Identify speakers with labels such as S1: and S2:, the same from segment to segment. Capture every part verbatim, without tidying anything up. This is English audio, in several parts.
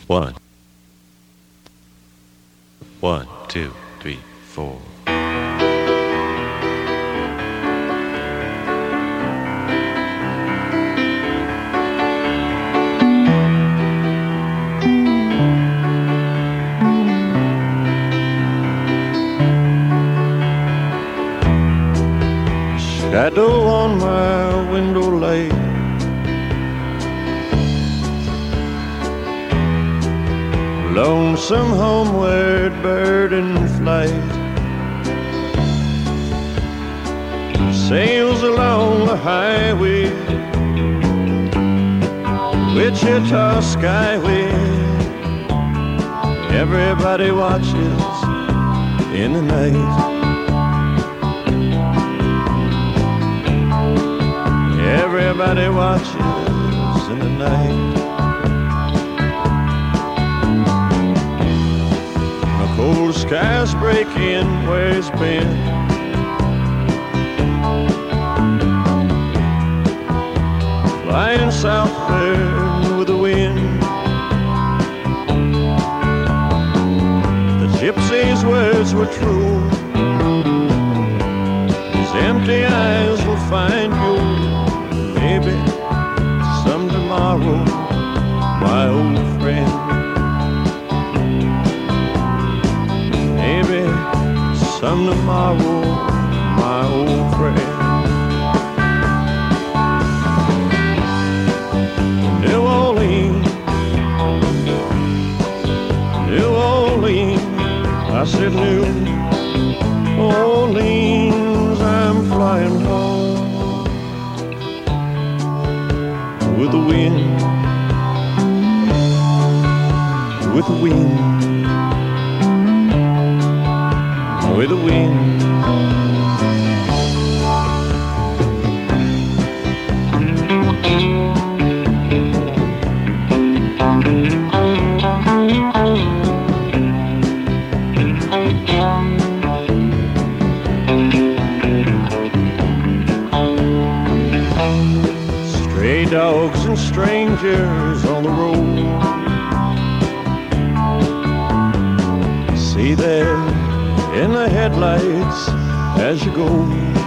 S1: One. One, two, three, four. Shadow on my window lay, lonesome homeward bird in flight sails along the highway, Wichita Skyway. Everybody watches in the night. Everybody watches in the night. The cold skies break in where it's been. Flying southward with the wind. The gypsy's words were true. His empty eyes will find you. Maybe some tomorrow, my old friend. Maybe some tomorrow, my old friend. New Orleans, New Orleans, I said New Orleans, I'm flying home. With the wind, with the wind, with the wind. Stray dogs and strangers on the road, see them in the headlights as you go.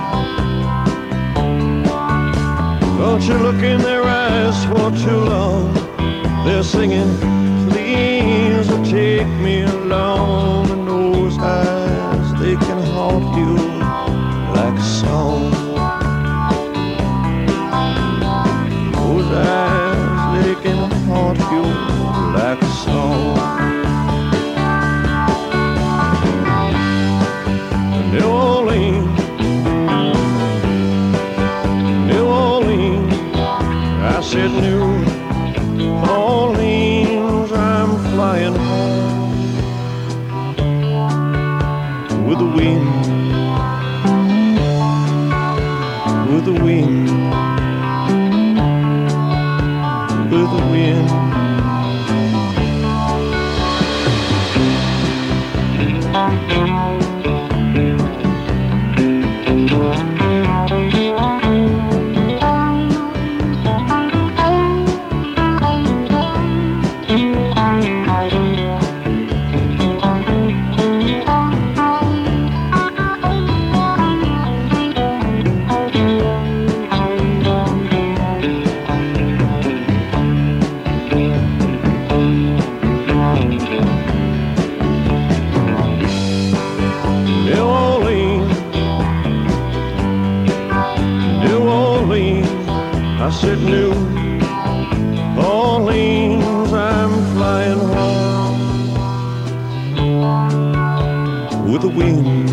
S1: Don't you look in their eyes for too long. They're singing, please take me along. And those eyes, they can haunt you like a song. Those eyes, they can haunt you like a song. New Orleans, New Orleans, I said New Orleans, I'm flying home. With the wind, with the wind, with the wind. I said New Orleans, I'm flying home. With the wind,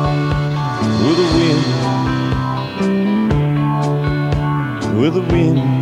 S1: with the wind, with the wind.